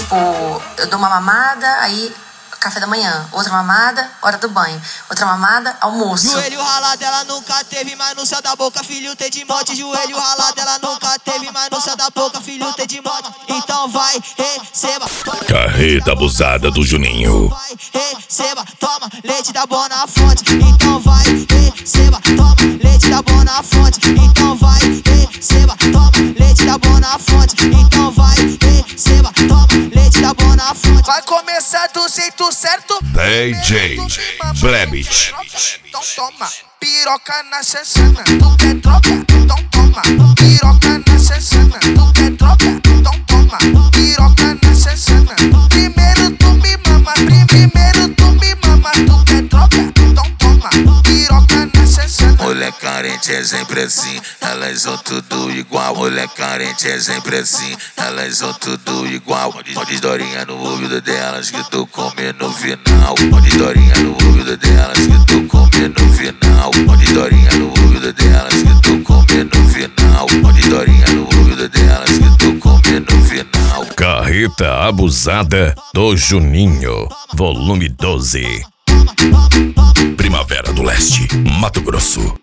Tipo, eu dou uma mamada, aí café da manhã, outra mamada, hora do banho, outra mamada, almoço. Joelho ralado ela nunca teve, mas no céu da boca filho tem de monte. Joelho ralado ela nunca teve, mas no céu da boca filho tem de monte. Então vai, receba. Carreta abusada do Juninho. Vai, receba, toma leite da boa na fonte. Então vai, receba, toma leite da boa na fonte. Então vai, receba, toma leite da boa na fonte. Então vai, receba, toma leite da boa na fonte. Vai começar do jeito certo. DJ Blebit. Então toma piroca na xexana. Tu quer troca? Então toma piroca na xexana. Tu quer troca? Então toma piroca na xexana. Primeiro tu me mama, primeiro tu me mama. Tu quer troca? Então toma piroca na xexana. Mulher carente é sempre assim, elas são tudo igual. Mulher carente é sempre assim, elas são tudo igual. Pode dorinha no ouvido delas que tu come no final. Pode dorinha no ouvido delas que tu come no final. Pode dorinha no ouvido delas que tu come no final. Pode dorinha no ouvido delas que tu come no final. Carreta abusada do Juninho, volume 12. Primavera do Leste, Mato Grosso.